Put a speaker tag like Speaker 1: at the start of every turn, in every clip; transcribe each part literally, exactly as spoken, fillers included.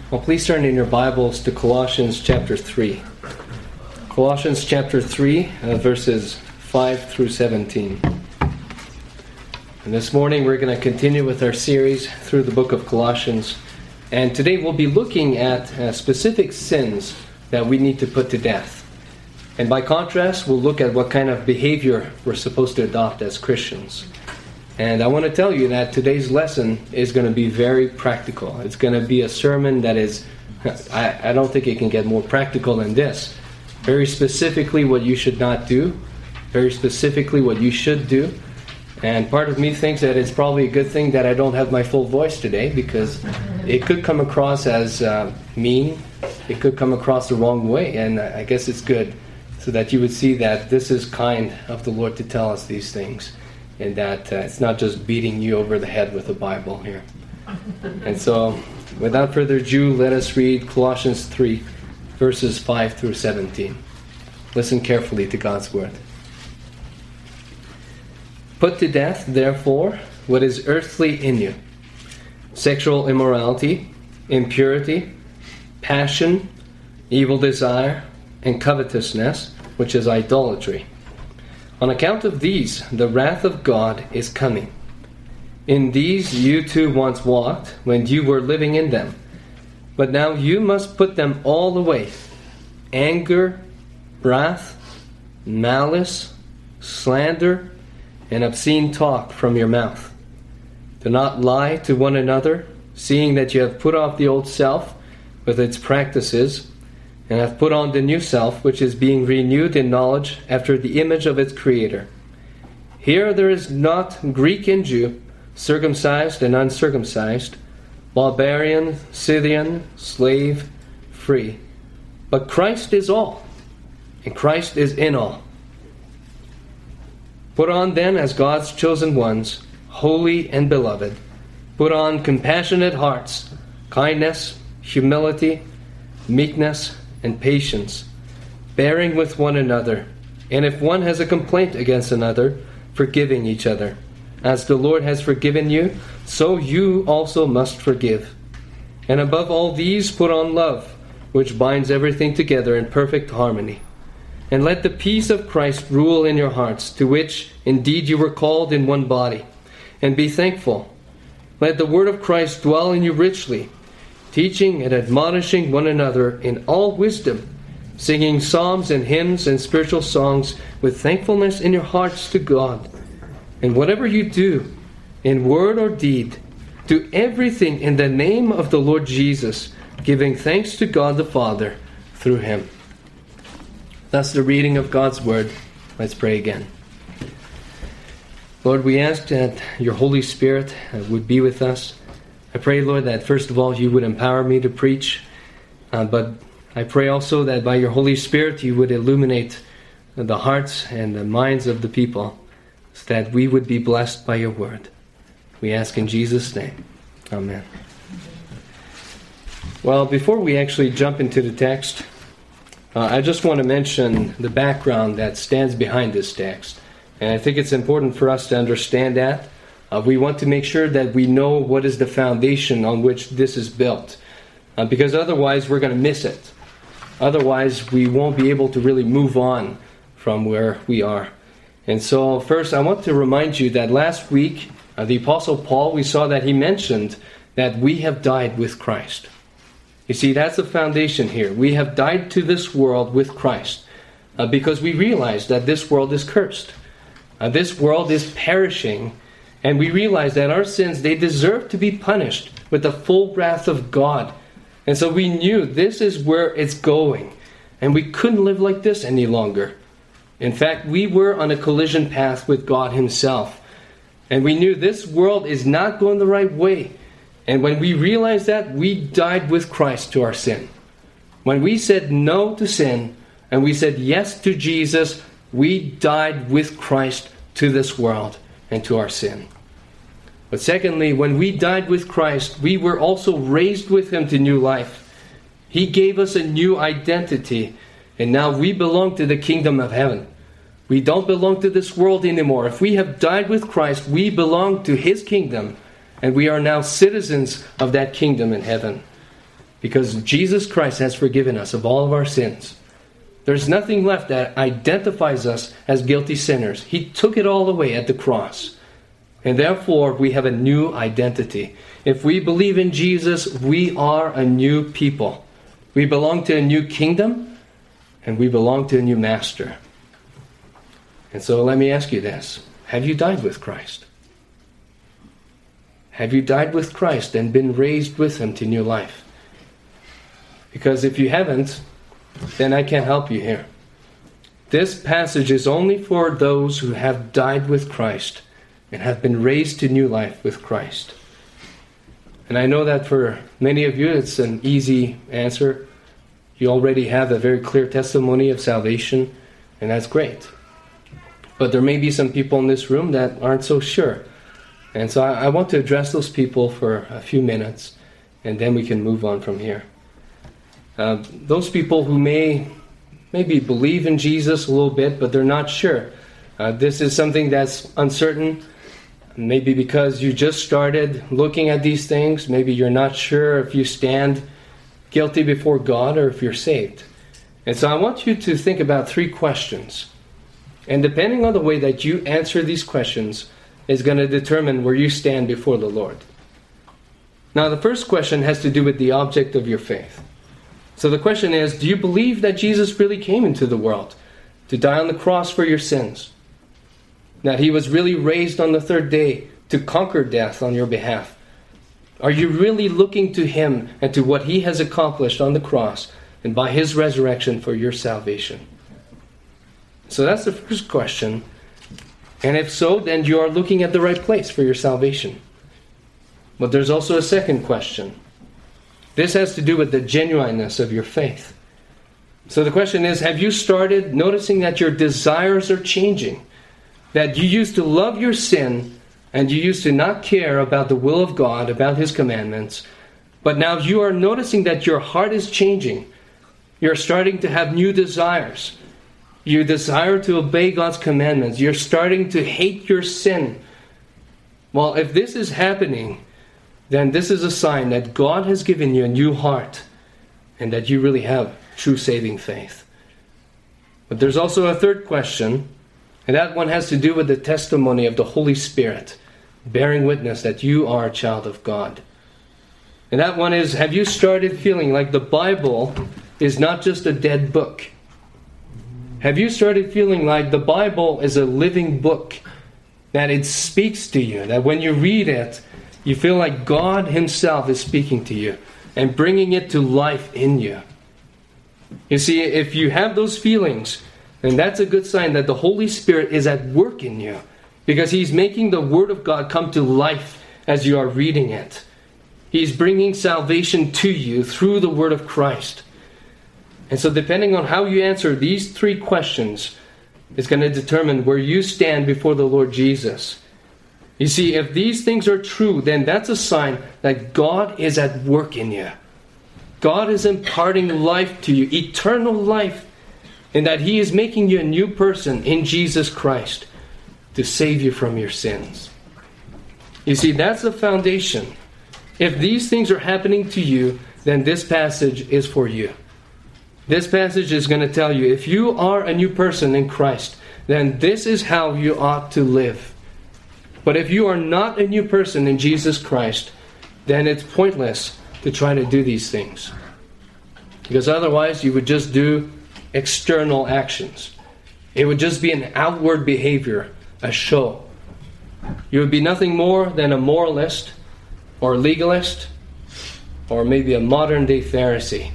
Speaker 1: Well, please turn in your Bibles to Colossians chapter three. Colossians chapter three, uh, verses five through seventeen. And this morning we're going to continue with our series through the book of Colossians. And today we'll be looking at uh, specific sins that we need to put to death. And by contrast, we'll look at what kind of behavior we're supposed to adopt as Christians. And I want to tell you that today's lesson is going to be very practical. It's going to be a sermon that is, I, I don't think it can get more practical than this. Very specifically what you should not do. Very specifically what you should do. And part of me thinks that it's probably a good thing that I don't have my full voice today, because it could come across as uh, mean. It could come across the wrong way. And I guess it's good so that you would see that this is kind of the Lord to tell us these things. And that uh, it's not just beating you over the head with the Bible here. And so, without further ado, let us read Colossians three, verses five through seventeen. Listen carefully to God's word. Put to death, therefore, what is earthly in you: sexual immorality, impurity, passion, evil desire, and covetousness, which is idolatry. On account of these, the wrath of God is coming. In these you too once walked, when you were living in them. But now you must put them all away: anger, wrath, malice, slander, and obscene talk from your mouth. Do not lie to one another, seeing that you have put off the old self with its practices, and have put on the new self, which is being renewed in knowledge after the image of its Creator. Here there is not Greek and Jew, circumcised and uncircumcised, barbarian, Scythian, slave, free. But Christ is all, and Christ is in all. Put on then, as God's chosen ones, holy and beloved, put on compassionate hearts, kindness, humility, meekness, and patience, bearing with one another, and if one has a complaint against another, forgiving each other. As the Lord has forgiven you, so you also must forgive. And above all these, put on love, which binds everything together in perfect harmony. And let the peace of Christ rule in your hearts, to which indeed you were called in one body. And be thankful. Let the word of Christ dwell in you richly, teaching and admonishing one another in all wisdom, singing psalms and hymns and spiritual songs with thankfulness in your hearts to God. And whatever you do, in word or deed, do everything in the name of the Lord Jesus, giving thanks to God the Father through Him. That's the reading of God's word. Let's pray again. Lord, we ask that your Holy Spirit would be with us. I pray, Lord, that first of all you would empower me to preach, uh, but I pray also that by your Holy Spirit you would illuminate the hearts and the minds of the people, so that we would be blessed by your word. We ask in Jesus' name. Amen. Well, before we actually jump into the text, uh, I just want to mention the background that stands behind this text. And I think it's important for us to understand that. Uh, we want to make sure that we know what is the foundation on which this is built. Uh, because otherwise we're going to miss it. Otherwise we won't be able to really move on from where we are. And so first I want to remind you that last week uh, the Apostle Paul, we saw that he mentioned that we have died with Christ. You see, that's the foundation here. We have died to this world with Christ. Uh, because we realize that this world is cursed. Uh, this world is perishing. And we realize that our sins, they deserve to be punished with the full wrath of God. And so we knew this is where it's going. And we couldn't live like this any longer. In fact, we were on a collision path with God Himself. And we knew this world is not going the right way. And when we realized that, we died with Christ to our sin. When we said no to sin, and we said yes to Jesus, we died with Christ to this world and to our sin. But secondly, when we died with Christ, we were also raised with Him to new life. He gave us a new identity, and now we belong to the kingdom of heaven. We don't belong to this world anymore. If we have died with Christ, we belong to His kingdom, and we are now citizens of that kingdom in heaven. because Jesus Christ has forgiven us of all of our sins. There's nothing left that identifies us as guilty sinners. He took it all away at the cross. And therefore, we have a new identity. If we believe in Jesus, we are a new people. We belong to a new kingdom, and we belong to a new master. And so let me ask you this. Have you died with Christ? Have you died with Christ and been raised with Him to new life? Because if you haven't, then I can't help you here. This passage is only for those who have died with Christ and have been raised to new life with Christ. And I know that for many of you it's an easy answer. You already have a very clear testimony of salvation, and that's great. But there may be some people in this room that aren't so sure. And so I, I want to address those people for a few minutes, and then we can move on from here. Uh, those people who may maybe believe in Jesus a little bit, but they're not sure. Uh, this is something that's uncertain. Maybe because you just started looking at these things. Maybe you're not sure if you stand guilty before God or if you're saved. And so I want you to think about three questions. And depending on the way that you answer these questions is going to determine where you stand before the Lord. Now, the first question has to do with the object of your faith. So the question is, do you believe that Jesus really came into the world to die on the cross for your sins? That He was really raised on the third day to conquer death on your behalf? Are you really looking to Him and to what He has accomplished on the cross and by His resurrection for your salvation? So that's the first question. And if so, then you are looking at the right place for your salvation. But there's also a second question. This has to do with the genuineness of your faith. So the question is, have you started noticing that your desires are changing? That you used to love your sin and you used to not care about the will of God, about His commandments. But now you are noticing that your heart is changing. You're starting to have new desires. You desire to obey God's commandments. You're starting to hate your sin. Well, if this is happening, then this is a sign that God has given you a new heart and that you really have true saving faith. But there's also a third question, and that one has to do with the testimony of the Holy Spirit, bearing witness that you are a child of God. And that one is, have you started feeling like the Bible is not just a dead book? Have you started feeling like the Bible is a living book, that it speaks to you, that when you read it, you feel like God Himself is speaking to you and bringing it to life in you? You see, if you have those feelings, then that's a good sign that the Holy Spirit is at work in you, because He's making the Word of God come to life as you are reading it. He's bringing salvation to you through the Word of Christ. And so depending on how you answer these three questions is going to determine where you stand before the Lord Jesus. You see, if these things are true, then that's a sign that God is at work in you. God is imparting life to you, eternal life, and that He is making you a new person in Jesus Christ to save you from your sins. You see, that's the foundation. If these things are happening to you, then this passage is for you. This passage is going to tell you, if you are a new person in Christ, then this is how you ought to live. But if you are not a new person in Jesus Christ, then it's pointless to try to do these things. Because otherwise you would just do external actions. It would just be an outward behavior, a show. You would be nothing more than a moralist or legalist or maybe a modern day Pharisee.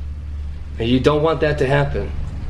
Speaker 1: And you don't want that to happen.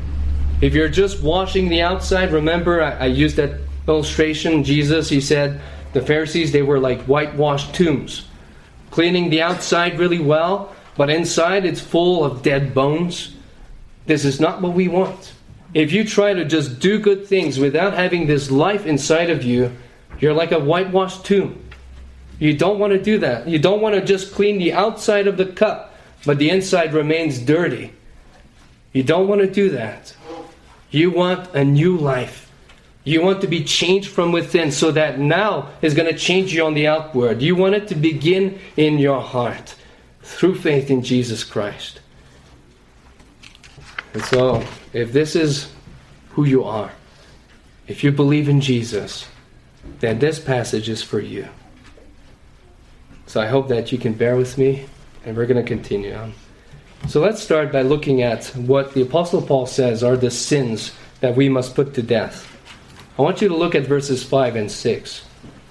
Speaker 1: If you're just washing the outside, remember I, I used that illustration. Jesus, He said, the Pharisees, they were like whitewashed tombs. Cleaning the outside really well, but inside it's full of dead bones. This is not what we want. If you try to just do good things without having this life inside of you, you're like a whitewashed tomb. You don't want to do that. You don't want to just clean the outside of the cup, but the inside remains dirty. You don't want to do that. You want a new life. You want to be changed from within, so that now is going to change you on the outward. You want it to begin in your heart. through faith in Jesus Christ. And so, if this is who you are, if you believe in Jesus, then this passage is for you. So I hope that you can bear with me, and we're going to continue on. So let's start by looking at what the Apostle Paul says are the sins that we must put to death. I want you to look at verses five and six.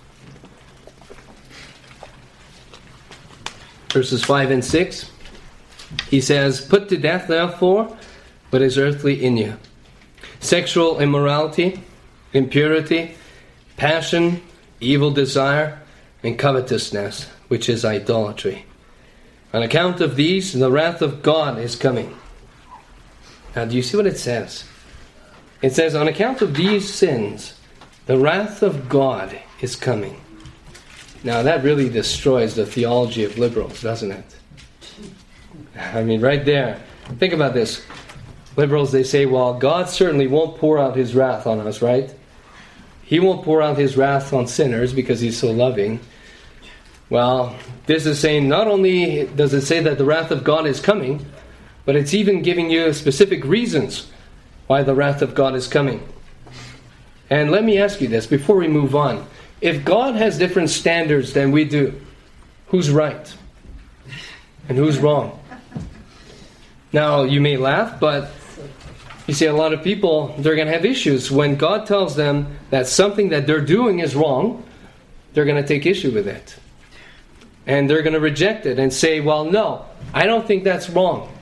Speaker 1: Verses five and six, he says, "Put to death, therefore, what is earthly in you: sexual immorality, impurity, passion, evil desire, and covetousness, which is idolatry. On account of these, the wrath of God is coming." Now, do you see what it says? It says, on account of these sins, the wrath of God is coming. Now, that really destroys the theology of liberals, doesn't it? I mean, right there. Think about this. Liberals, they say, well, God certainly won't pour out His wrath on us, right? He won't pour out His wrath on sinners because He's so loving. Well, this is saying not only does it say that the wrath of God is coming, but it's even giving you specific reasons why the wrath of God is coming. And let me ask you this before we move on. If God has different standards than we do, who's right? And who's wrong? Now, you may laugh, but you see, a lot of people, they're going to have issues. When God tells them that something that they're doing is wrong, they're going to take issue with it. And they're going to reject it and say, well, no, I don't think that's wrong.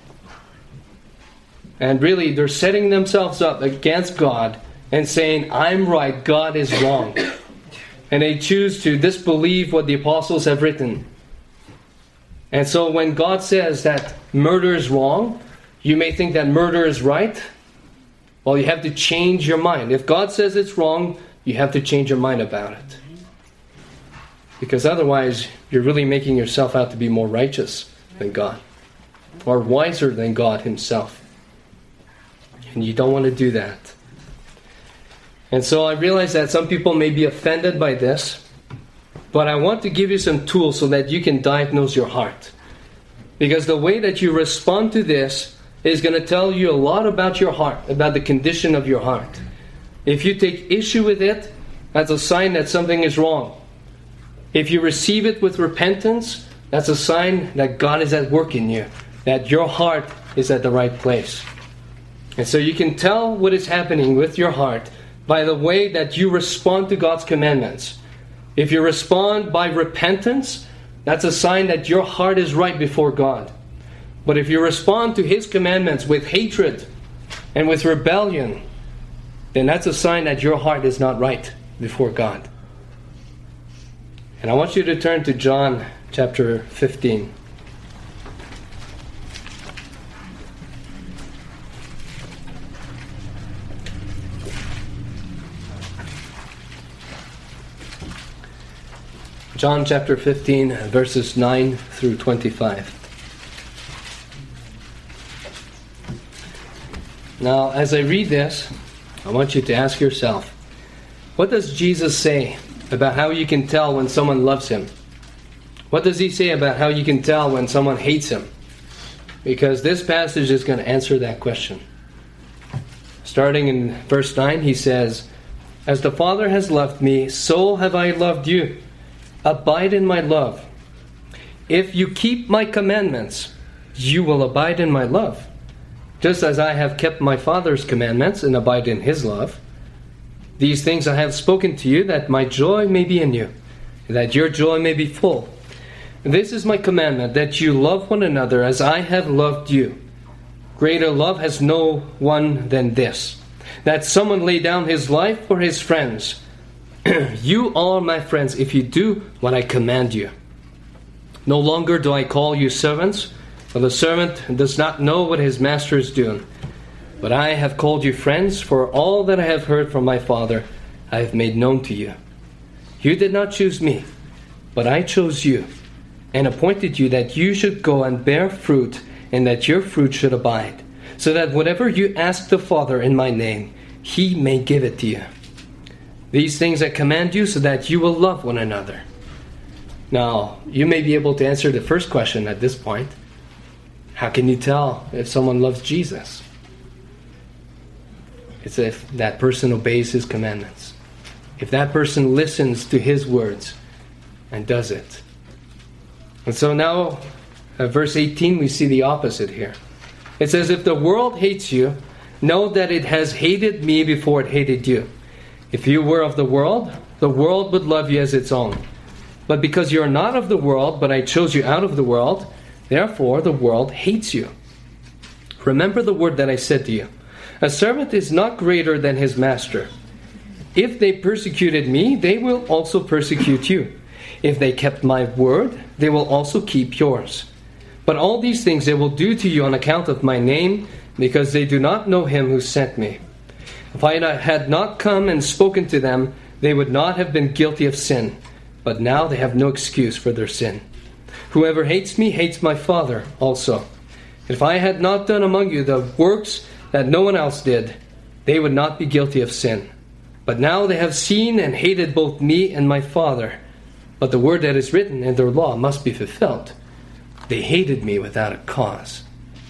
Speaker 1: And really, they're setting themselves up against God and saying, I'm right, God is wrong. And they choose to disbelieve what the apostles have written. And so when God says that murder is wrong, you may think that murder is right. Well, you have to change your mind. If God says it's wrong, you have to change your mind about it. Because otherwise, you're really making yourself out to be more righteous than God, or wiser than God Himself. And you don't want to do that. And so I realize that some people may be offended by this, but I want to give you some tools so that you can diagnose your heart. Because the way that you respond to this is going to tell you a lot about your heart, about the condition of your heart. If you take issue with it, that's a sign that something is wrong. If you receive it with repentance, that's a sign that God is at work in you, that your heart is at the right place. And so you can tell what is happening with your heart by the way that you respond to God's commandments. If you respond by repentance, that's a sign that your heart is right before God. But if you respond to His commandments with hatred and with rebellion, then that's a sign that your heart is not right before God. And I want you to turn to John chapter fifteen. John chapter fifteen, verses nine through twenty-five. Now, as I read this, I want you to ask yourself, what does Jesus say about how you can tell when someone loves Him? What does He say about how you can tell when someone hates Him? Because this passage is going to answer that question. Starting in verse nine, He says, "As the Father has loved me, so have I loved you. Abide in my love. If you keep my commandments, you will abide in my love, just as I have kept my Father's commandments and abide in His love. These things I have spoken to you, that my joy may be in you, and that your joy may be full. This is my commandment, that you love one another as I have loved you. Greater love has no one than this, that someone lay down his life for his friends. You are my friends if you do what I command you. No longer do I call you servants, for the servant does not know what his master is doing. But I have called you friends, for all that I have heard from my Father I have made known to you. You did not choose me, but I chose you, and appointed you that you should go and bear fruit, and that your fruit should abide, so that whatever you ask the Father in my name, He may give it to you. These things I command you, so that you will love one another. Now, you may be able to answer the first question at this point. How can you tell if someone loves Jesus? It's if that person obeys His commandments. If that person listens to His words and does it. And so now, uh, verse eighteen, we see the opposite here. It says, if the world hates you, know that it has hated me before it hated you. If you were of the world, the world would love you as its own. But because you are not of the world, but I chose you out of the world, therefore the world hates you. Remember the word that I said to you. A servant is not greater than his master. If they persecuted me, they will also persecute you. If they kept my word, they will also keep yours. But all these things they will do to you on account of my name, because they do not know Him who sent me. If I had not come and spoken to them, they would not have been guilty of sin. But now they have no excuse for their sin. Whoever hates me hates my Father also. If I had not done among you the works that no one else did, they would not be guilty of sin. But now they have seen and hated both me and my Father. But the word that is written in their law must be fulfilled. They hated me without a cause.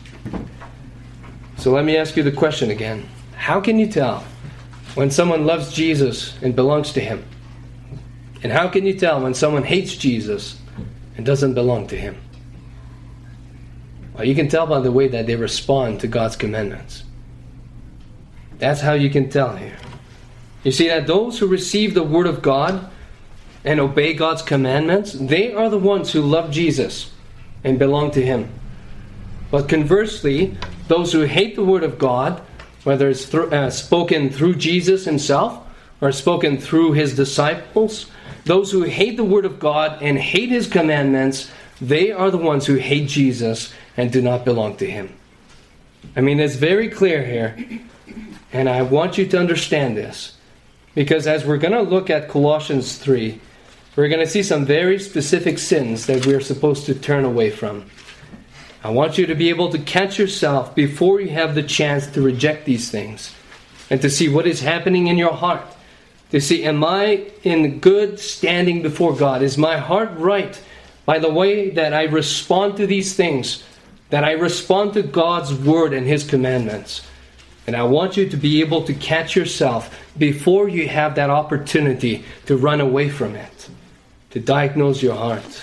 Speaker 1: So let me ask you the question again. How can you tell when someone loves Jesus and belongs to Him? And how can you tell when someone hates Jesus and doesn't belong to Him? Well, you can tell by the way that they respond to God's commandments. That's how you can tell here. You see that those who receive the Word of God and obey God's commandments, they are the ones who love Jesus and belong to Him. But conversely, those who hate the Word of God, whether it's through, uh, spoken through Jesus Himself or spoken through His disciples, those who hate the Word of God and hate His commandments, they are the ones who hate Jesus and do not belong to Him. I mean, it's very clear here, and I want you to understand this, because as we're going to look at Colossians three, we're going to see some very specific sins that we're supposed to turn away from. I want you to be able to catch yourself before you have the chance to reject these things, and to see what is happening in your heart. To see, am I in good standing before God? Is my heart right by the way that I respond to these things? That I respond to God's Word and His commandments? And I want you to be able to catch yourself before you have that opportunity to run away from it. To diagnose your heart.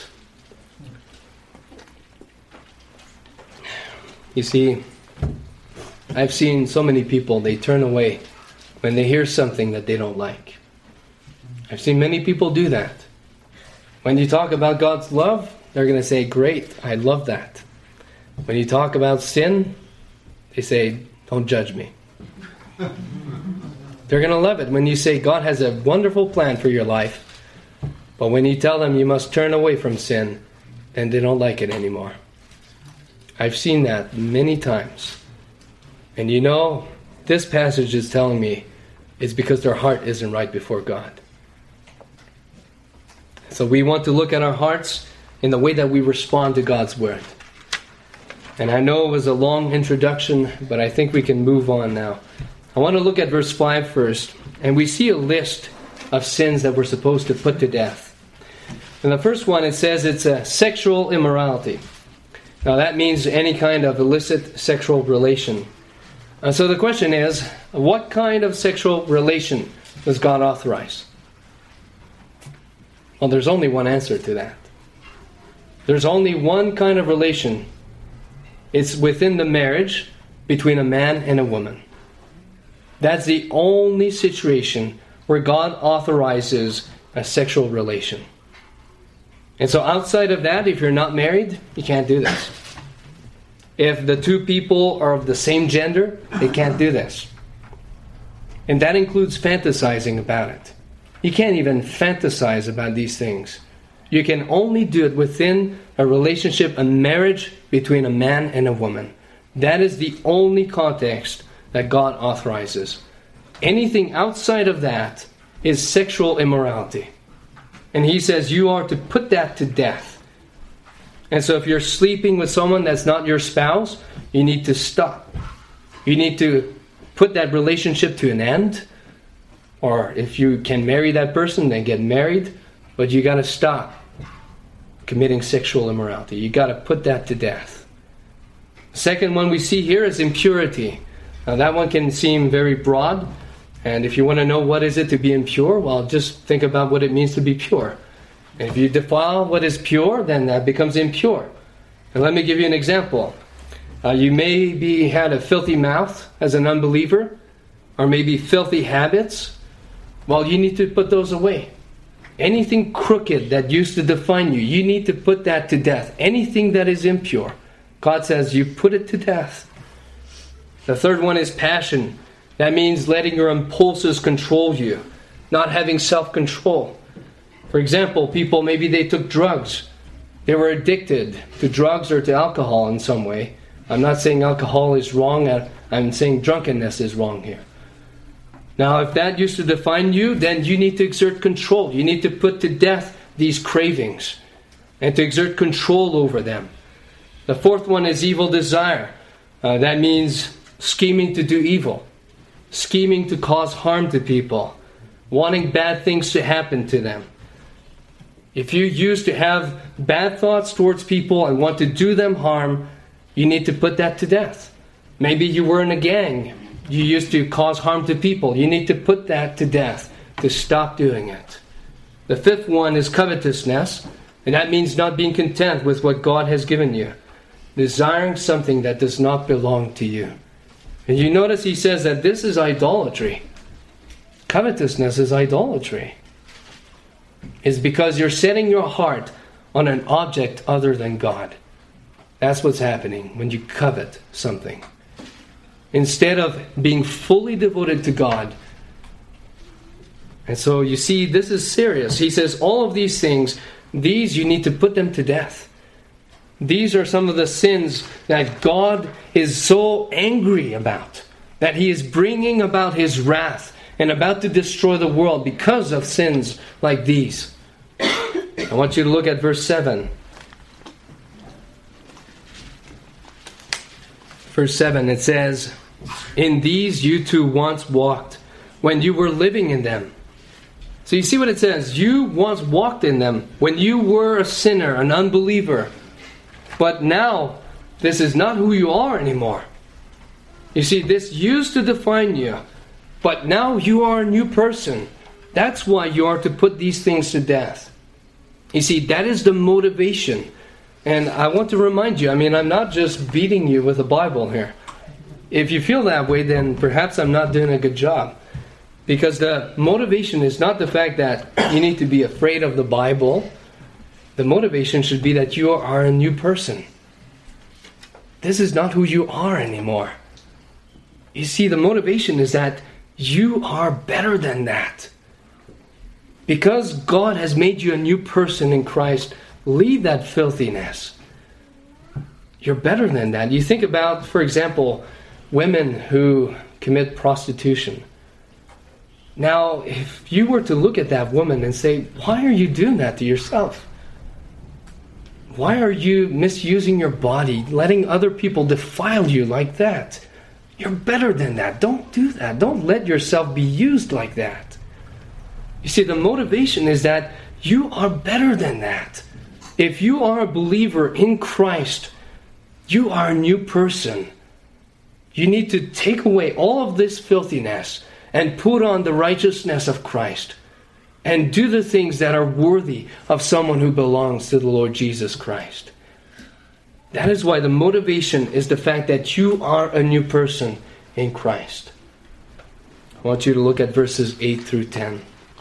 Speaker 1: You see, I've seen so many people, they turn away when they hear something that they don't like. I've seen many people do that. When you talk about God's love, they're going to say, great, I love that. When you talk about sin, they say, don't judge me. They're going to love it when you say God has a wonderful plan for your life. But when you tell them you must turn away from sin, then they don't like it anymore. I've seen that many times. And you know, this passage is telling me it's because their heart isn't right before God. So we want to look at our hearts in the way that we respond to God's Word. And I know it was a long introduction, but I think we can move on now. I want to look at verse five first. And we see a list of sins that we're supposed to put to death. And the first one, it says it's a sexual immorality. Now that means any kind of illicit sexual relation. And so the question is, what kind of sexual relation does God authorize? Well, there's only one answer to that. There's only one kind of relation. It's within the marriage between a man and a woman. That's the only situation where God authorizes a sexual relation. And so outside of that, if you're not married, you can't do this. If the two people are of the same gender, they can't do this. And that includes fantasizing about it. You can't even fantasize about these things. You can only do it within a relationship, a marriage between a man and a woman. That is the only context that God authorizes. Anything outside of that is sexual immorality. And He says you are to put that to death. And so if you're sleeping with someone that's not your spouse, you need to stop. You need to put that relationship to an end. Or if you can marry that person, then get married. But you got to stop. committing sexual immorality. You got to put that to death. The second one we see here is impurity. Now that one can seem very broad, and if you want to know what is it to be impure, well, just think about what it means to be pure. And if you defile what is pure, then that becomes impure. And let me give you an example. Uh, you maybe had a filthy mouth as an unbeliever, or maybe filthy habits. Well, you need to put those away. Anything crooked that used to define you, you need to put that to death. Anything that is impure, God says you put it to death. The third one is passion. That means letting your impulses control you, not having self-control. For example, people, maybe they took drugs. They were addicted to drugs or to alcohol in some way. I'm not saying alcohol is wrong. I'm saying drunkenness is wrong here. Now, if that used to define you, then you need to exert control. You need to put to death these cravings and to exert control over them. The fourth one is evil desire. Uh, that means scheming to do evil, scheming to cause harm to people, wanting bad things to happen to them. If you used to have bad thoughts towards people and want to do them harm, you need to put that to death. Maybe you were in a gang. You used to cause harm to people. You need to put that to death, to stop doing it. The fifth one is covetousness, and that means not being content with what God has given you, desiring something that does not belong to you. And you notice he says that this is idolatry. Covetousness is idolatry. It's because you're setting your heart on an object other than God. That's what's happening when you covet something. Instead of being fully devoted to God. And so you see, this is serious. He says all of these things, these you need to put them to death. These are some of the sins that God is so angry about, that He is bringing about His wrath and about to destroy the world because of sins like these. I want you to look at verse seven. Verse seven, it says, "In these you too once walked, when you were living in them." So you see what it says? You once walked in them when you were a sinner, an unbeliever. But now, this is not who you are anymore. You see, this used to define you. But now you are a new person. That's why you are to put these things to death. You see, that is the motivation. And I want to remind you, I mean, I'm not just beating you with the Bible here. If you feel that way, then perhaps I'm not doing a good job. Because the motivation is not the fact that you need to be afraid of the Bible. The motivation should be that you are a new person. This is not who you are anymore. You see, the motivation is that you are better than that. Because God has made you a new person in Christ, leave that filthiness. You're better than that. You think about, for example, women who commit prostitution. Now, if you were to look at that woman and say, why are you doing that to yourself? Why are you misusing your body, letting other people defile you like that? You're better than that. Don't do that. Don't let yourself be used like that. You see, the motivation is that you are better than that. If you are a believer in Christ, you are a new person. You need to take away all of this filthiness and put on the righteousness of Christ and do the things that are worthy of someone who belongs to the Lord Jesus Christ. That is why the motivation is the fact that you are a new person in Christ. I want you to look at verses eight through ten.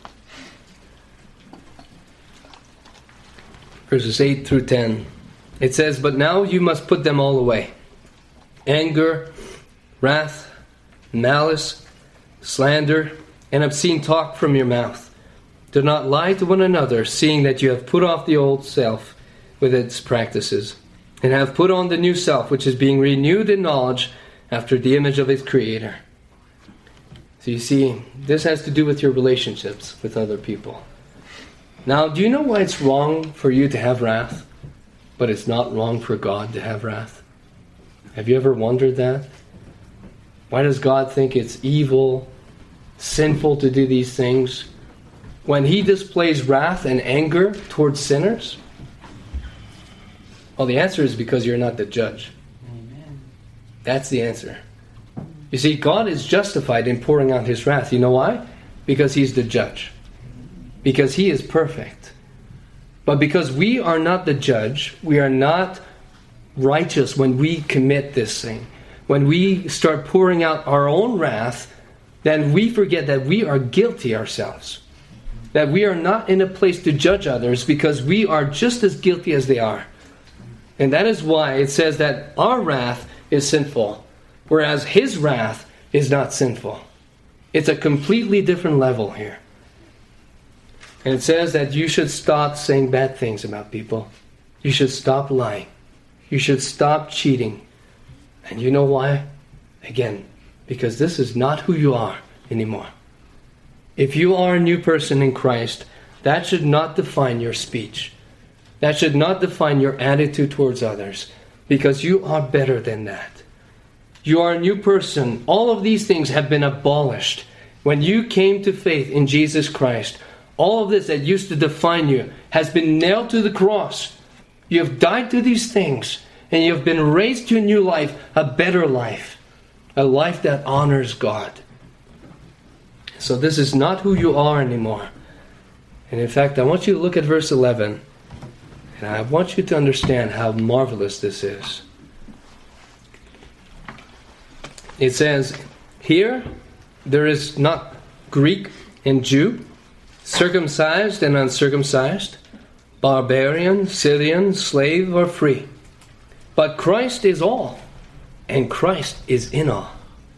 Speaker 1: Verses eight through ten. It says, "But now you must put them all away. Anger, wrath, malice, slander, and obscene talk from your mouth. Do not lie to one another, seeing that you have put off the old self with its practices, and have put on the new self, which is being renewed in knowledge after the image of its creator." So you see, this has to do with your relationships with other people. Now, do you know why it's wrong for you to have wrath, but it's not wrong for God to have wrath? Have you ever wondered that? Why does God think it's evil, sinful to do these things when He displays wrath and anger towards sinners? Well, the answer is because you're not the judge.
Speaker 2: Amen.
Speaker 1: That's the answer. You see, God is justified in pouring out His wrath. You know why? Because He's the judge. Because He is perfect. But because we are not the judge, we are not righteous when we commit this thing. When we start pouring out our own wrath, then we forget that we are guilty ourselves. That we are not in a place to judge others because we are just as guilty as they are. And that is why it says that our wrath is sinful, whereas His wrath is not sinful. It's a completely different level here. And it says that you should stop saying bad things about people. You should stop lying. You should stop cheating. And you know why? Again, because this is not who you are anymore. If you are a new person in Christ, that should not define your speech. That should not define your attitude towards others, because you are better than that. You are a new person. All of these things have been abolished. When you came to faith in Jesus Christ, all of this that used to define you has been nailed to the cross. You have died to these things, and you have been raised to a new life, a better life, a life that honors God. So this is not who you are anymore. And in fact, I want you to look at verse eleven, and I want you to understand how marvelous this is. It says, here there is not Greek and Jew, circumcised and uncircumcised, barbarian, Scythian, slave or free. But Christ is all, and Christ is in all.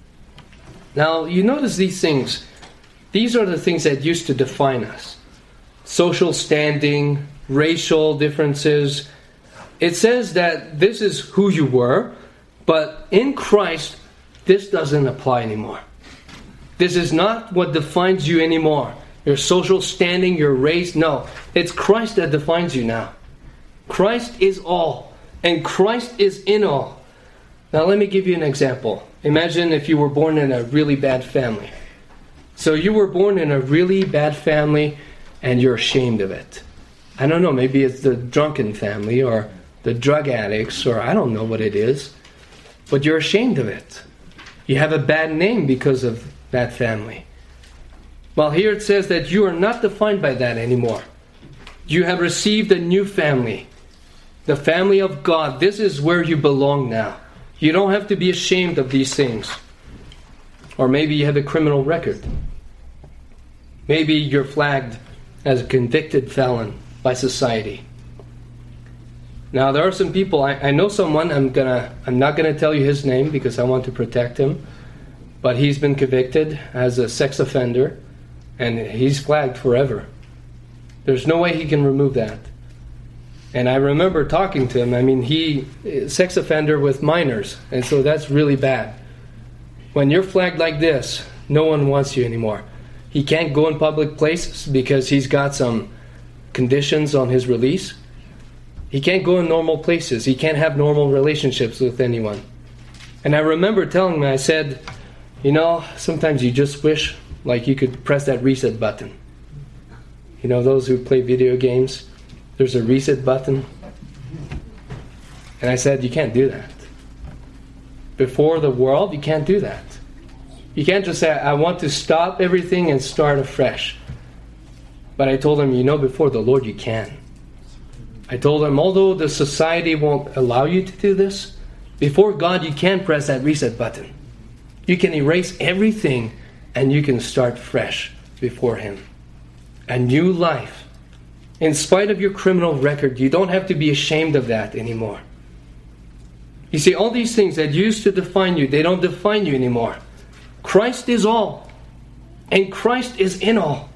Speaker 1: Now, you notice these things. These are the things that used to define us. Social standing, racial differences. It says that this is who you were, but in Christ, this doesn't apply anymore. This is not what defines you anymore. Your social standing, your race, no. It's Christ that defines you now. Christ is all, and Christ is in all. Now let me give you an example. Imagine if you were born in a really bad family. So you were born in a really bad family, and you're ashamed of it. I don't know, maybe it's the drunken family, or the drug addicts, or I don't know what it is. But you're ashamed of it. You have a bad name because of that family. Well, here it says that you are not defined by that anymore. You have received a new family. The family of God. This is where you belong now. You don't have to be ashamed of these things. Or maybe you have a criminal record. Maybe you're flagged as a convicted felon by society. Now there are some people, I, I know someone, I'm gonna I'm not gonna tell you his name because I want to protect him, but he's been convicted as a sex offender, and he's flagged forever. There's no way he can remove that. And I remember talking to him. I mean, he sex offender with minors, and so that's really bad. When you're flagged like this, no one wants you anymore. He can't go in public places because he's got some conditions on his release. He can't go in normal places. He can't have normal relationships with anyone. And I remember telling him, I said, you know, sometimes you just wish like you could press that reset button. You know, those who play video games, there's a reset button. And I said, you can't do that. Before the world, you can't do that. You can't just say, I want to stop everything and start afresh. But I told him, you know, before the Lord, you can. I told him, although the society won't allow you to do this, before God, you can press that reset button. You can erase everything and you can start fresh before Him. A new life. In spite of your criminal record, you don't have to be ashamed of that anymore. You see, all these things that used to define you, they don't define you anymore. Christ is all, and Christ is in all.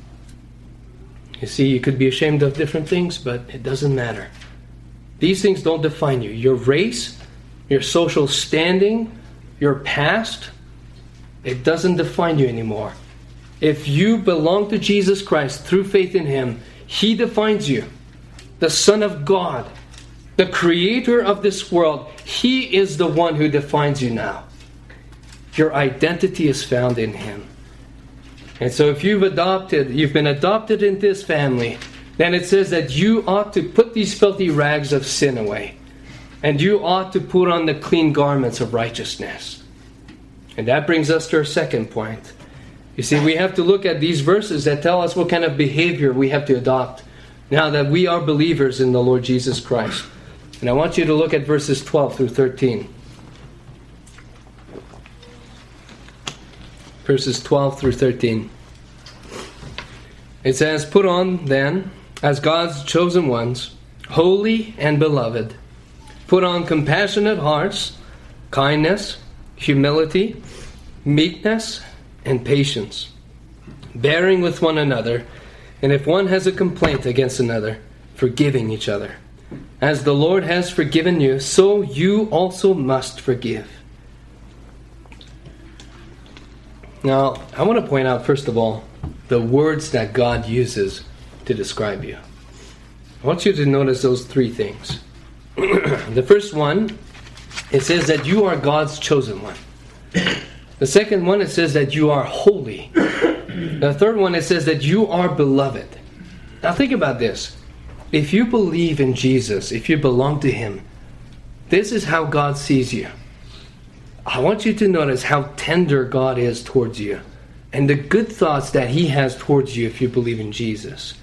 Speaker 1: You see, you could be ashamed of different things, but it doesn't matter. These things don't define you. Your race, your social standing, your past, it doesn't define you anymore. If you belong to Jesus Christ through faith in Him, He defines you. The Son of God, the Creator of this world, He is the one who defines you now. Your identity is found in Him. And so if you've adopted, you've been adopted in this family, then it says that you ought to put these filthy rags of sin away. And you ought to put on the clean garments of righteousness. And that brings us to our second point. You see, we have to look at these verses that tell us what kind of behavior we have to adopt now that we are believers in the Lord Jesus Christ. And I want you to look at verses twelve through thirteen. Verses twelve through thirteen. It says, "Put on then, as God's chosen ones, holy and beloved, put on compassionate hearts, kindness, humility, meekness, and patience, bearing with one another, and if one has a complaint against another, forgiving each other. As the Lord has forgiven you, so you also must forgive." Now, I want to point out, first of all, the words that God uses to describe you. I want you to notice those three things. The first one, it says that you are God's chosen one. The second one, it says that you are holy. The third one, it says that you are beloved. Now think about this. If you believe in Jesus, if you belong to Him, this is how God sees you. I want you to notice how tender God is towards you and the good thoughts that He has towards you if you believe in Jesus.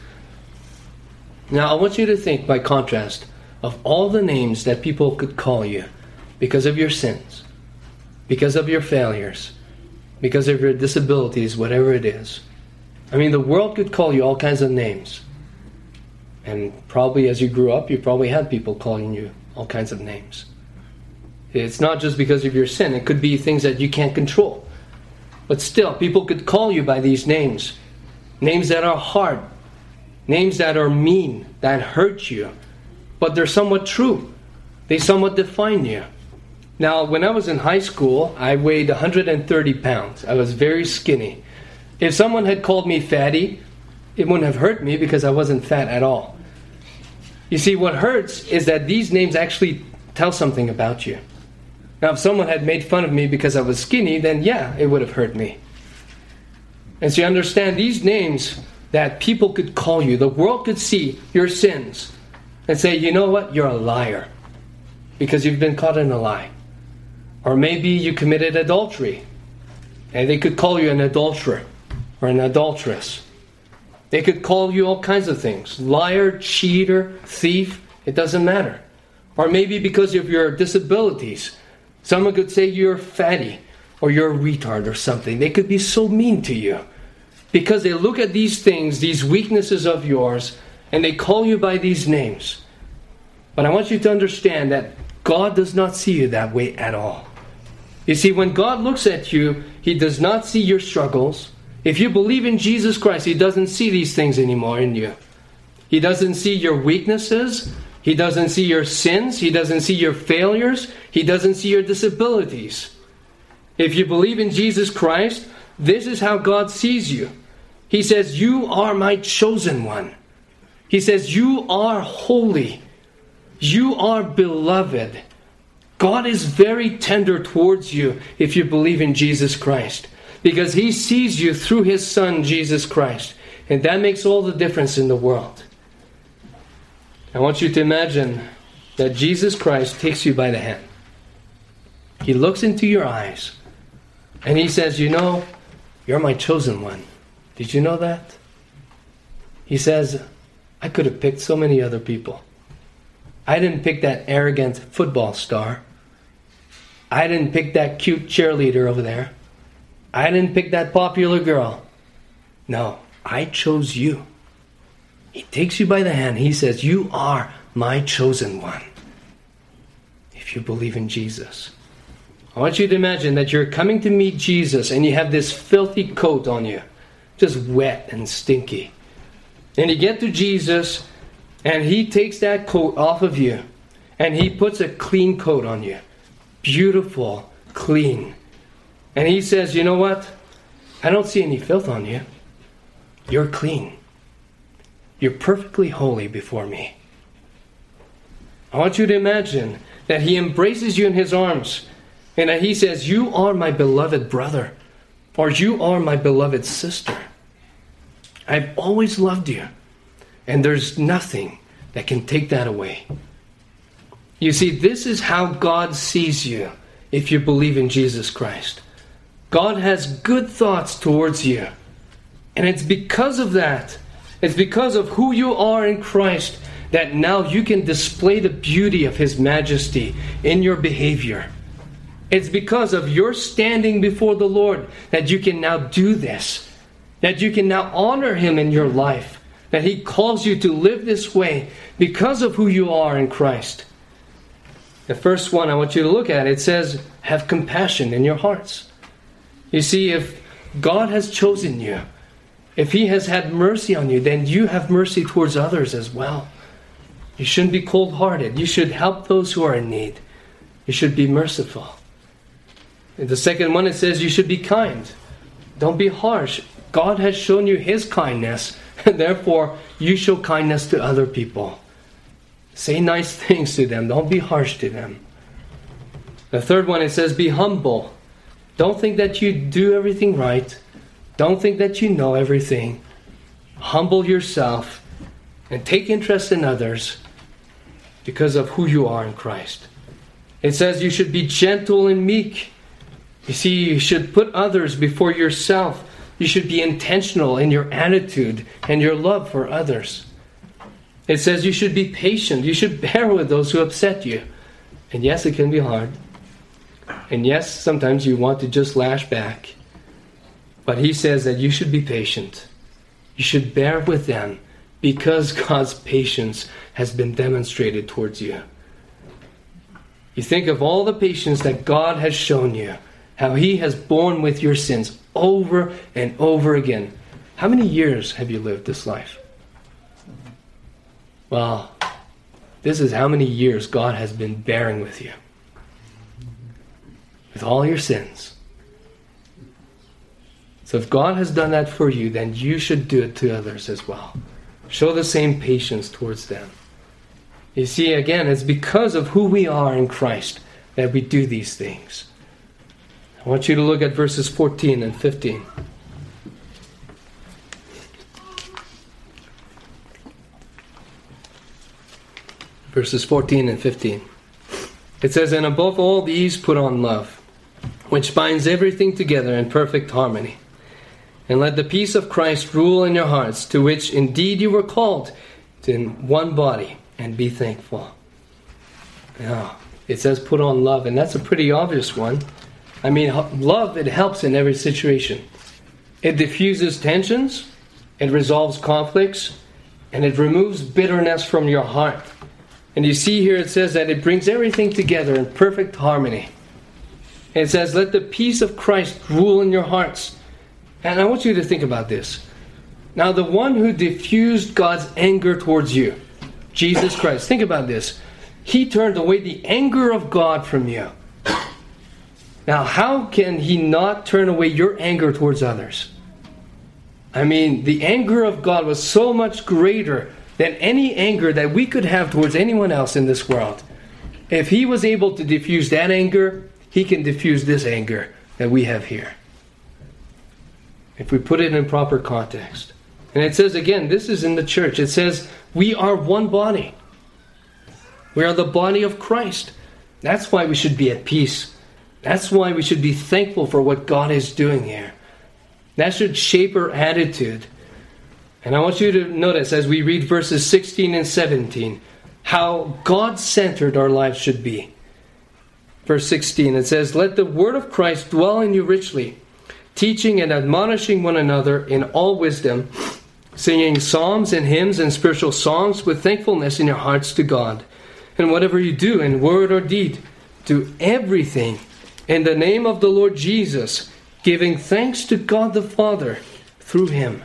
Speaker 1: Now I want you to think, by contrast, of all the names that people could call you because of your sins, because of your failures, because of your disabilities, whatever it is. I mean, the world could call you all kinds of names. And probably as you grew up, you probably had people calling you all kinds of names. It's not just because of your sin. It could be things that you can't control. But still, people could call you by these names. Names that are hard. Names that are mean, that hurt you. But they're somewhat true. They somewhat define you. Now, when I was in high school, I weighed one hundred thirty pounds. I was very skinny. If someone had called me fatty, it wouldn't have hurt me because I wasn't fat at all. You see, what hurts is that these names actually tell something about you. Now, if someone had made fun of me because I was skinny, then yeah, it would have hurt me. And so you understand, these names that people could call you, the world could see your sins and say, you know what, you're a liar because you've been caught in a lie. Or maybe you committed adultery and they could call you an adulterer or an adulteress. They could call you all kinds of things. Liar, cheater, thief, it doesn't matter. Or maybe because of your disabilities, someone could say you're fatty or you're a retard or something. They could be so mean to you because they look at these things, these weaknesses of yours, and they call you by these names. But I want you to understand that God does not see you that way at all. You see, when God looks at you, He does not see your struggles. If you believe in Jesus Christ, He doesn't see these things anymore in you. He doesn't see your weaknesses. He doesn't see your sins. He doesn't see your failures. He doesn't see your disabilities. If you believe in Jesus Christ, this is how God sees you. He says, you are my chosen one. He says, you are holy. You are beloved. God is very tender towards you if you believe in Jesus Christ, because He sees you through His Son, Jesus Christ. And that makes all the difference in the world. I want you to imagine that Jesus Christ takes you by the hand. He looks into your eyes and He says, you know, you're my chosen one. Did you know that? He says, I could have picked so many other people. I didn't pick that arrogant football star. I didn't pick that cute cheerleader over there. I didn't pick that popular girl. No, I chose you. He takes you by the hand. He says, you are my chosen one. If you believe in Jesus. I want you to imagine that you're coming to meet Jesus and you have this filthy coat on you. Just wet and stinky. And you get to Jesus and He takes that coat off of you and He puts a clean coat on you. Beautiful, clean. And He says, you know what? I don't see any filth on you. You're clean. You're perfectly holy before me. I want you to imagine that He embraces you in His arms and that He says, you are my beloved brother, or you are my beloved sister. I've always loved you. And there's nothing that can take that away. You see, this is how God sees you if you believe in Jesus Christ. God has good thoughts towards you. And it's because of that, it's because of who you are in Christ, that now you can display the beauty of His majesty in your behavior. It's because of your standing before the Lord that you can now do this. That you can now honor Him in your life. That He calls you to live this way because of who you are in Christ. The first one I want you to look at, it says, have compassion in your hearts. You see, if God has chosen you, if He has had mercy on you, then you have mercy towards others as well. You shouldn't be cold-hearted. You should help those who are in need. You should be merciful. And the second one, it says you should be kind. Don't be harsh. God has shown you His kindness, and therefore you show kindness to other people. Say nice things to them. Don't be harsh to them. The third one, it says be humble. Don't think that you do everything right. Don't think that you know everything. Humble yourself and take interest in others because of who you are in Christ. It says you should be gentle and meek. You see, you should put others before yourself. You should be intentional in your attitude and your love for others. It says you should be patient. You should bear with those who upset you. And yes, it can be hard. And yes, sometimes you want to just lash back. But He says that you should be patient. You should bear with them because God's patience has been demonstrated towards you. You think of all the patience that God has shown you, how He has borne with your sins over and over again. How many years have you lived this life? Well, this is how many years God has been bearing with you. With all your sins. So if God has done that for you, then you should do it to others as well. Show the same patience towards them. You see, again, it's because of who we are in Christ that we do these things. I want you to look at verses fourteen and fifteen. Verses fourteen and fifteen. It says, and above all these put on love, which binds everything together in perfect harmony. And let the peace of Christ rule in your hearts, to which indeed you were called in one body, and be thankful. Now, it says put on love, and that's a pretty obvious one. I mean, love, it helps in every situation. It diffuses tensions, it resolves conflicts, and it removes bitterness from your heart. And you see here it says that it brings everything together in perfect harmony. And it says, let the peace of Christ rule in your hearts. And I want you to think about this. Now, the one who diffused God's anger towards you, Jesus Christ, think about this. He turned away the anger of God from you. Now, how can He not turn away your anger towards others? I mean, the anger of God was so much greater than any anger that we could have towards anyone else in this world. If He was able to diffuse that anger, He can diffuse this anger that we have here. If we put it in proper context. And it says again, this is in the church. It says, we are one body. We are the body of Christ. That's why we should be at peace. That's why we should be thankful for what God is doing here. That should shape our attitude. And I want you to notice as we read verses sixteen and seventeen, how God-centered our lives should be. Verse sixteen, it says, let the word of Christ dwell in you richly, teaching and admonishing one another in all wisdom, singing psalms and hymns and spiritual songs with thankfulness in your hearts to God. And whatever you do in word or deed, do everything in the name of the Lord Jesus, giving thanks to God the Father through Him.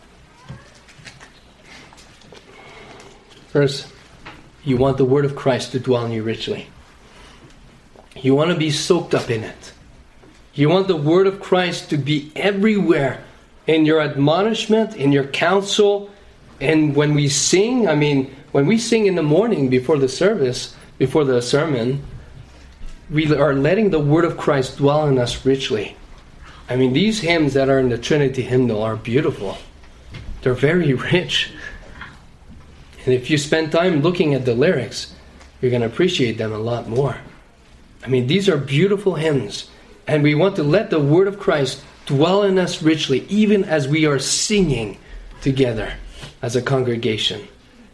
Speaker 1: First, you want the word of Christ to dwell in you richly. You want to be soaked up in it. You want the word of Christ to be everywhere in your admonishment, in your counsel, and when we sing, I mean, when we sing in the morning before the service, before the sermon, we are letting the word of Christ dwell in us richly. I mean, these hymns that are in the Trinity hymnal are beautiful. They're very rich. And if you spend time looking at the lyrics, you're going to appreciate them a lot more. I mean, these are beautiful hymns. And we want to let the word of Christ dwell in us richly, even as we are singing together as a congregation.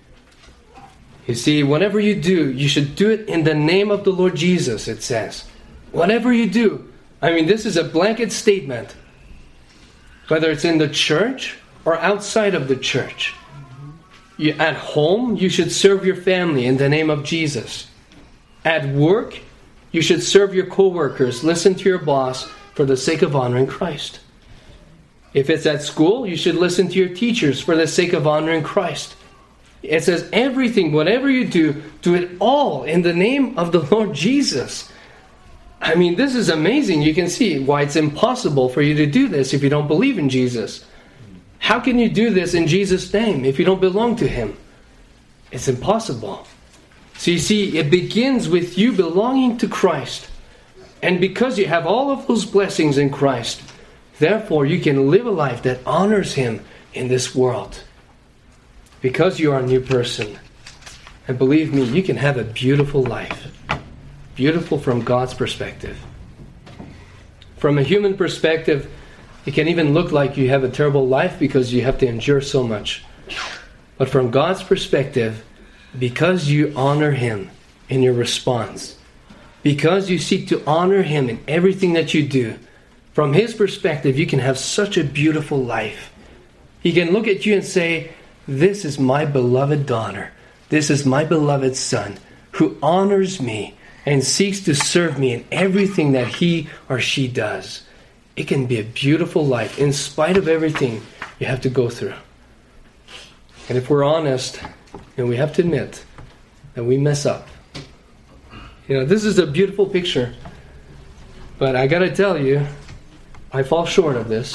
Speaker 1: You see, whatever you do, you should do it in the name of the Lord Jesus, it says. Whatever you do. I mean, this is a blanket statement. Whether it's in the church or outside of the church. You, at home, you should serve your family in the name of Jesus. At work, you should serve your co-workers. Listen to your boss for the sake of honoring Christ. If it's at school, you should listen to your teachers for the sake of honoring Christ. It says everything, whatever you do, do it all in the name of the Lord Jesus. I mean, this is amazing. You can see why it's impossible for you to do this if you don't believe in Jesus. How can you do this in Jesus' name if you don't belong to Him? It's impossible. So you see, it begins with you belonging to Christ. And because you have all of those blessings in Christ, therefore you can live a life that honors Him in this world. Because you are a new person. And believe me, you can have a beautiful life. Beautiful from God's perspective. From a human perspective, it can even look like you have a terrible life because you have to endure so much. But from God's perspective, because you honor Him in your response, because you seek to honor Him in everything that you do, from His perspective, you can have such a beautiful life. He can look at you and say, "This is my beloved daughter. This is my beloved son who honors me and seeks to serve me in everything that he or she does." It can be a beautiful life in spite of everything you have to go through. And if we're honest, and we have to admit that we mess up. You know, this is a beautiful picture. But I got to tell you, I fall short of this.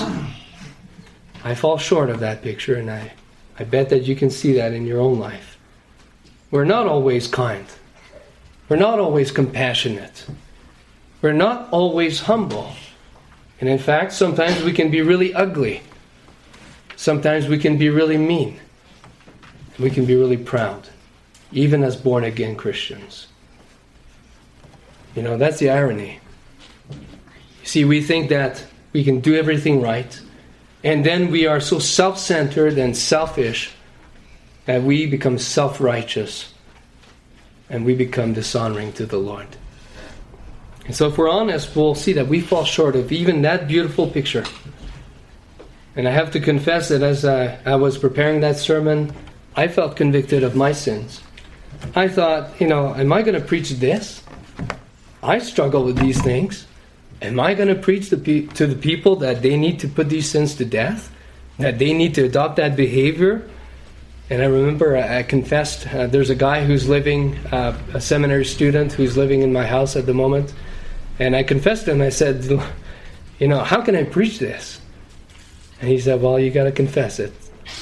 Speaker 1: I fall short of that picture, and I, I bet that you can see that in your own life. We're not always kind. We're not always compassionate. We're not always humble. And in fact, sometimes we can be really ugly. Sometimes we can be really mean. We can be really proud, even as born-again Christians. You know, that's the irony. You see, we think that we can do everything right, and then we are so self-centered and selfish that we become self-righteous, and we become dishonoring to the Lord. And so if we're honest, we'll see that we fall short of even that beautiful picture. And I have to confess that as I, I was preparing that sermon, I felt convicted of my sins. I thought, you know, am I going to preach this? I struggle with these things. Am I going to preach to, pe- to the people that they need to put these sins to death? That they need to adopt that behavior? And I remember I, I confessed, uh, there's a guy who's living, uh, a seminary student who's living in my house at the moment. And I confessed to him, I said, you know, how can I preach this? And he said, well, you got to confess it.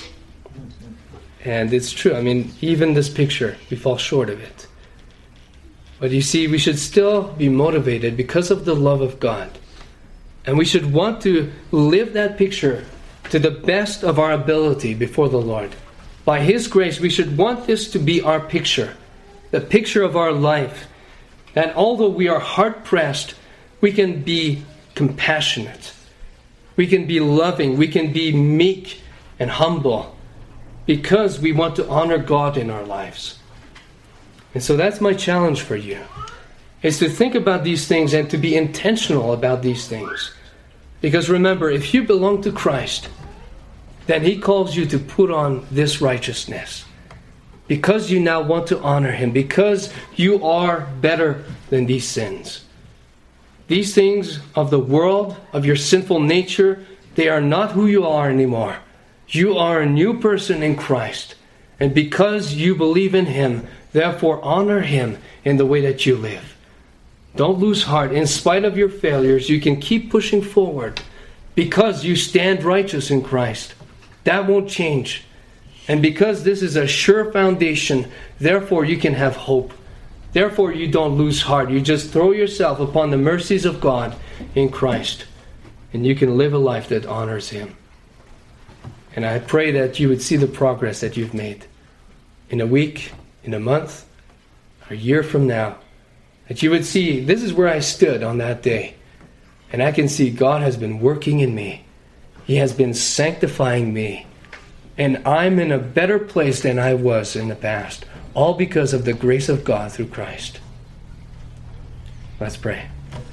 Speaker 1: And it's true. I mean, even this picture, we fall short of it. But you see, we should still be motivated because of the love of God. And we should want to live that picture to the best of our ability before the Lord. By His grace, we should want this to be our picture, the picture of our life. That although we are hard-pressed, we can be compassionate. We can be loving. We can be meek and humble. Because we want to honor God in our lives. And so that's my challenge for you. Is to think about these things and to be intentional about these things. Because remember, if you belong to Christ, then He calls you to put on this righteousness. Because you now want to honor Him. Because you are better than these sins. These things of the world, of your sinful nature, they are not who you are anymore. You are a new person in Christ. And because you believe in Him, therefore honor Him in the way that you live. Don't lose heart. In spite of your failures, you can keep pushing forward because you stand righteous in Christ. That won't change. And because this is a sure foundation, therefore you can have hope. Therefore you don't lose heart. You just throw yourself upon the mercies of God in Christ. And you can live a life that honors Him. And I pray that you would see the progress that you've made in a week, in a month, a year from now, that you would see, this is where I stood on that day. And I can see God has been working in me. He has been sanctifying me. And I'm in a better place than I was in the past. All because of the grace of God through Christ. Let's pray.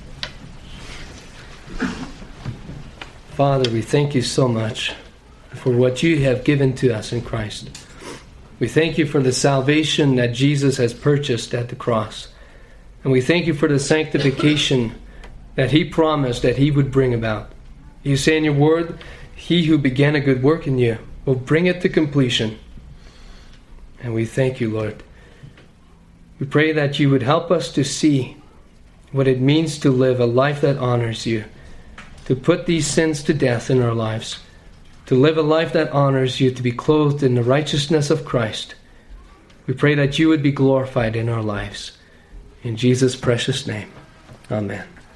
Speaker 1: Father, we thank you so much for what you have given to us in Christ. We thank you for the salvation that Jesus has purchased at the cross. And we thank you for the sanctification that he promised that he would bring about. You say in your word, he who began a good work in you will bring it to completion. And we thank you, Lord. We pray that you would help us to see what it means to live a life that honors you, to put these sins to death in our lives, to live a life that honors you, to be clothed in the righteousness of Christ. We pray that you would be glorified in our lives. In Jesus' precious name, amen.